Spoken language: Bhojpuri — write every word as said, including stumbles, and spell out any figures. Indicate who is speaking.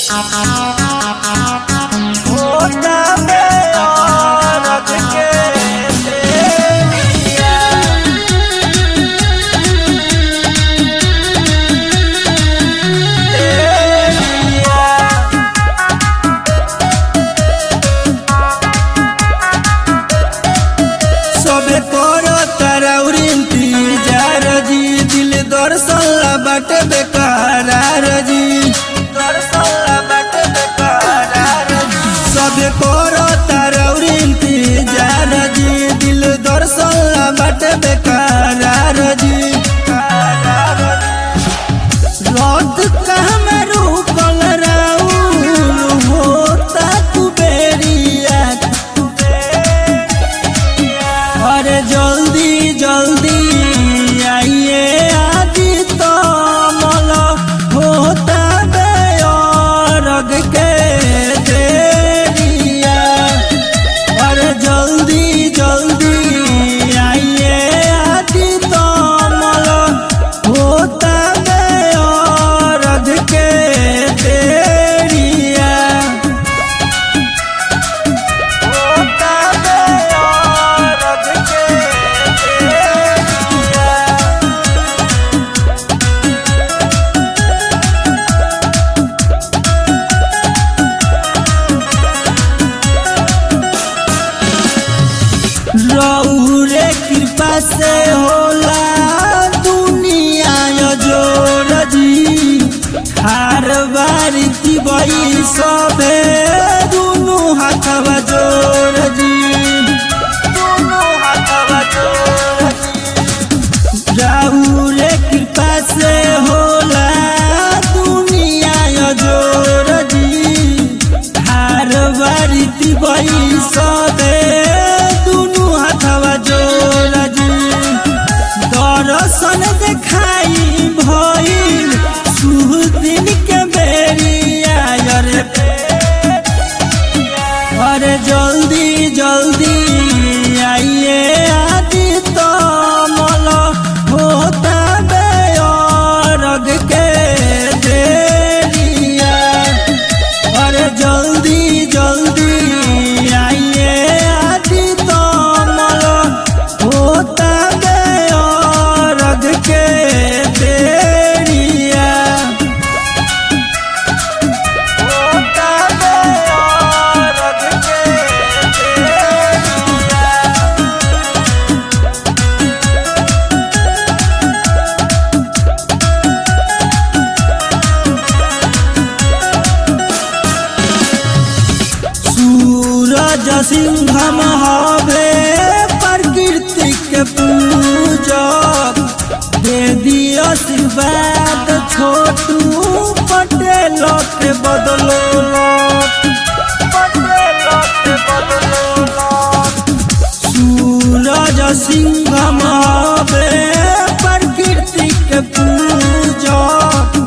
Speaker 1: बाटे बेकरार जी सबे करो तारौर इंतजार जी दिल दर्शन बाटे बेकरार जी रात कहाँ में रुकल राउर होता कुबेरिया अरे जल्दी जल्दी आइए रउरे कृपा से होला दुनिया जोर जी हार बारी बई सबे दुनु हाथवा जोर जी रउरे कृपा से होला दुनिया जोर जी हार बारी बई सबे दर्शन देखाई भइल सुदिन के बेरिया अरे जल्दी जल्दी आइए आदि तो मल होता बेअरग के देरिया अरे जल्दी जल्दी आइए आदि तो मल होता के देरिया होता बेअरग के देरिया सूरज सिंघम हवे प्रकृति के पूजक दे दियो आशीर्वाद छोटू पटेल के बदलो सूरज सिंघम हवे प्रकृति के पूजक